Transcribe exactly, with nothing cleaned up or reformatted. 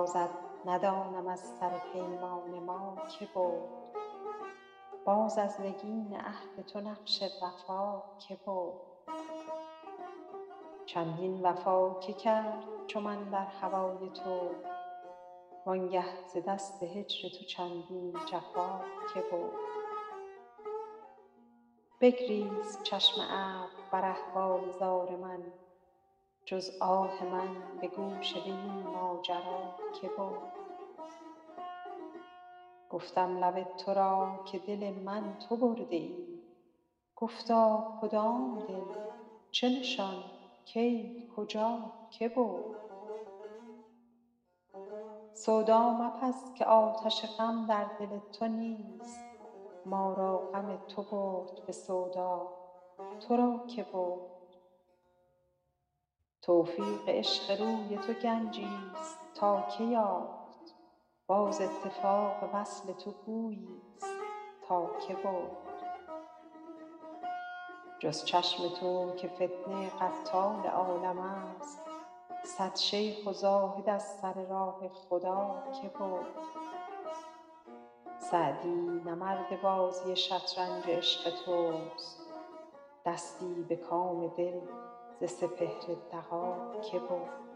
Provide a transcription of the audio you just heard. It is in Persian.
بازت ندانم از سر پیمان ما که برد. باز از نگین عهد تو نقش وفا که برد. چندین وفا که کرد چو من در هوای تو، وآنگه ز دست هجر تو چندین جفا که برد. بگریست چشم ابر بر احوال زار من، جز آه من به گوش وی این ماجرا که برد. گفتم لب تو را که دل من تو برده ای، گفتا کدام دل، چه نشان، کی، کجا که برد. سودا مپز که آتش غم در دل تو نیست، ما را غم تو برد به سودا، تو را که برد. توفیق عشق روی تو گنجیست تا که یافت، باز اتفاق وصل تو گوییست تا که برد. جز چشم تو که فتنه قتال عالم است، صد شیخ و زاهد از سر راه خدا که برد. سعدی نه مرد بازی شطرنج عشق توست، دستی به کام دل ز سپهر دغا که برد.